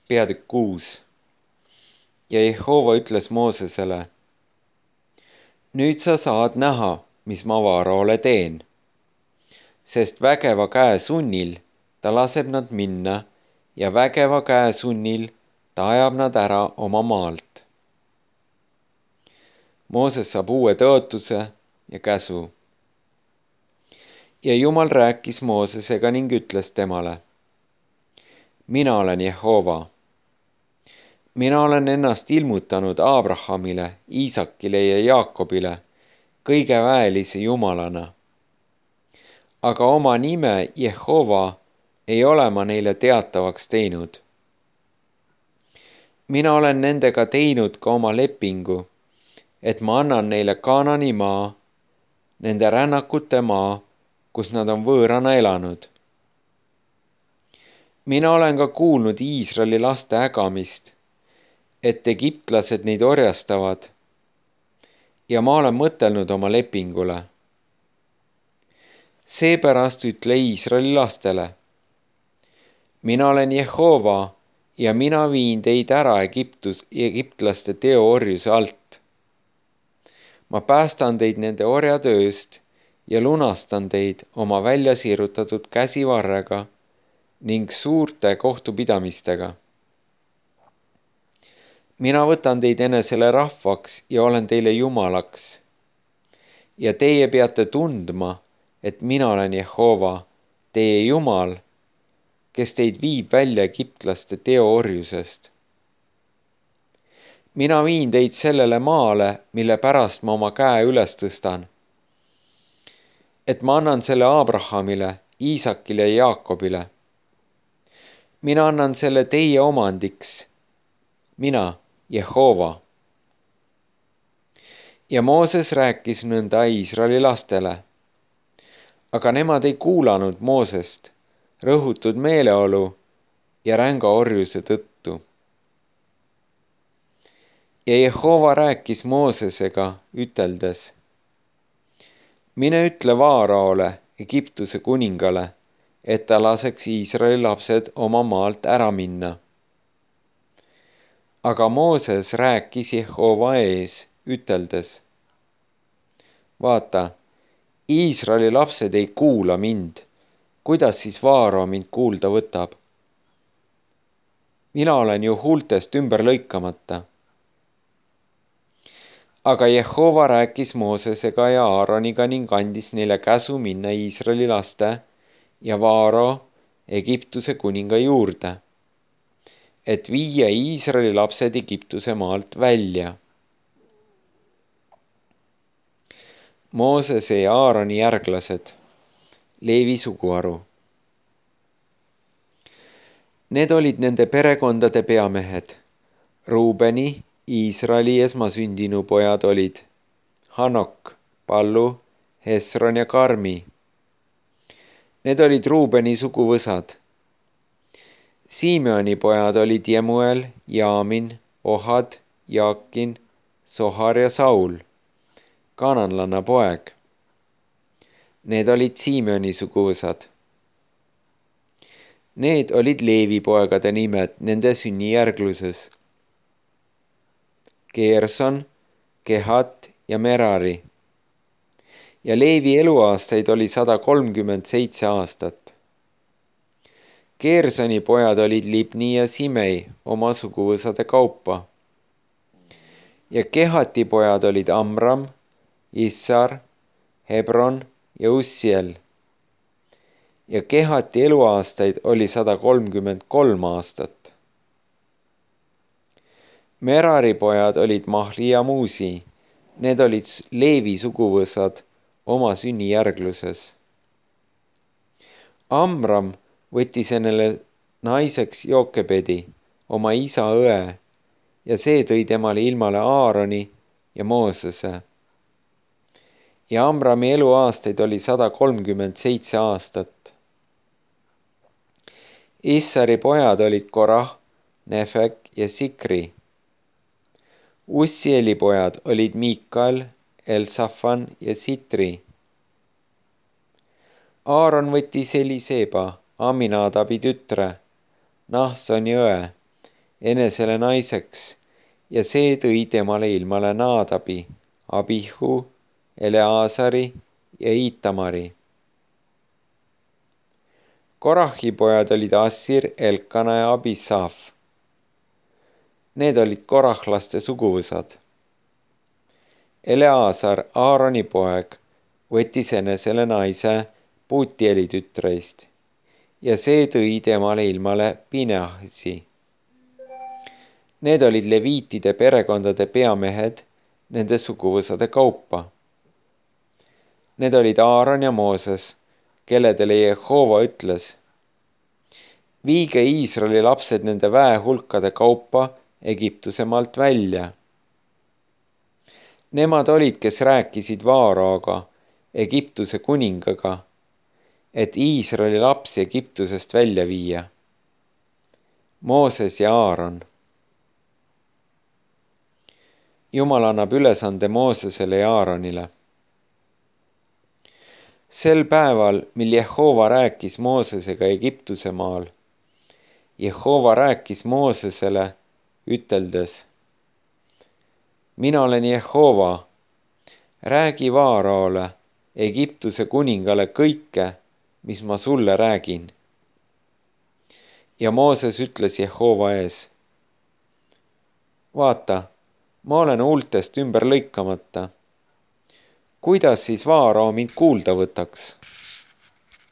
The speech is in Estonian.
Peatükk 6. Ja Jehova ütles Moosesele: nüüd sa saad näha, mis ma Vaaraole teen, sest vägeva käe sunnil ta laseb nad minna ja vägeva käe sunnil ta ajab nad ära oma maalt. Mooses saab uue tõotuse ja käsu. Ja Jumal rääkis Moosesega ning ütles temale: mina olen Jehova. Mina olen ennast ilmutanud Abrahamile, Iisakile ja Jaakobile kõige väelise Jumalana. Aga oma nime Jehova ei ole ma neile teatavaks teinud. Mina olen nendega teinud ka oma lepingu, et ma annan neile Kaanani maa, nende rännakute maa, kus nad on võõrana elanud. Mina olen ka kuulnud Iisraeli laste ägamist, et egiptlased neid orjastavad, ja ma olen mõtelnud oma lepingule. Seepärast ütle Iisraeli lastele: mina olen Jehova ja mina viin teid ära egiptlaste teoorjuse alt. Ma päästan teid nende orjatööst ja lunastan teid oma välja sirutatud käsivarrega ning suurte kohtupidamistega. Mina võtan teid enesele rahvaks ja olen teile Jumalaks. Ja teie peate tundma, et mina olen Jehova, teie Jumal, kes teid viib välja egiptlaste teoorjusest. Mina viin teid sellele maale, mille pärast ma oma käe üles tõstan, et ma annan selle Abrahamile, Iisakile ja Jaakobile. Mina annan selle teie omandiks, mina, Jehova. Ja Mooses rääkis nõnda Iisraeli lastele, aga nemad ei kuulanud Moosest rõhutud meeleolu ja ränga orjuse tõttu. Ja Jehova rääkis Moosesega üteldes: mine ütle Vaaraole, Egiptuse kuningale, et ta laseks Iisraeli lapsed oma maalt ära minna. Aga Mooses rääkis Jehova ees, üteldes: vaata, Iisraeli lapsed ei kuula mind, kuidas siis Vaaro mind kuulda võtab? Mina olen ju huultest ümber lõikamata. Aga Jehova rääkis Moosesega ja Aaroniga ning andis neile käsu minna Iisraeli laste ja Vaaro, Egiptuse kuninga juurde, et viia Iisraeli lapsed Egiptuse maalt välja. Moosese ja Aaroni järglased, Leevi suguharu. Need olid nende perekondade peamehed. Ruubeni, Iisraeli esmasündinu pojad olid Hanok, Pallu, Hesron ja Karmi. Need olid Ruubeni suguvõsad. Simeoni pojad olid Jemuel, Jaamin, Ohad, Jaakin, Sohar ja Saul, kananlanna poeg. Need olid Simeoni suguvõsad. Need olid Leevi poegade nimed nende sünnijärgluses: Geerson, Kehat ja Merari. Ja Leevi eluaastaid oli 137 aastat. Geersoni pojad olid Libni ja Simei oma suguvõsade kaupa. Ja Kehati pojad olid Amram, Issar, Hebron ja Ussiel. Ja Kehati eluaastaid oli 133 aastat. Merari pojad olid Mahli ja Muusi, need olid Leevi suguvõsad oma sünnijärgluses. Amram võttis endale naiseks Jookebedi, oma isa õe, ja see tõi temale ilmale Aaroni ja Moosese. Ja Amrami eluaastaid oli 137 aastat. Issari pojad olid Korah, Nefek ja Sikri. Ussieli pojad olid Miikal, Elsafan ja Sitri. Aaron võttis Eliseba, Aminadabi tütre, Nahsoni õe, enesele naiseks ja see tõi temale ilmale Naadabi, Abihu, Eleazari ja Itamari. Korahi pojad olid Assir, Elkana ja Abisaf. Need olid korahlaste suguvõsad. Eleazar, Aaroni poeg, võttis enesele naise Puutieli tütreist ja see tõi temale ilmale Pineahisi. Need olid leviitide perekondade peamehed nende suguvõsade kaupa. Need olid Aaron ja Mooses, kelledele Jehova ütles: viige Iisraeli lapsed nende väehulkade kaupa Egiptuse maalt välja. Nemad olid, kes rääkisid Vaaraoga, Egiptuse kuningaga, et Iisraeli lapsi Egiptusest välja viia. Mooses ja Aaron. Jumal annab ülesande Moosesele ja Aaronile. Sel päeval, mil Jehova rääkis Moosesega Egiptuse maal, Jehova rääkis Moosesele, üteldes: mina olen Jehova, räägi Vaaraole, Egiptuse kuningale kõike, mis ma sulle räägin. Ja Mooses ütles Jehova ees: vaata, ma olen huultest ümber lõikamata. Kuidas siis Vaarao mind kuulda võtaks?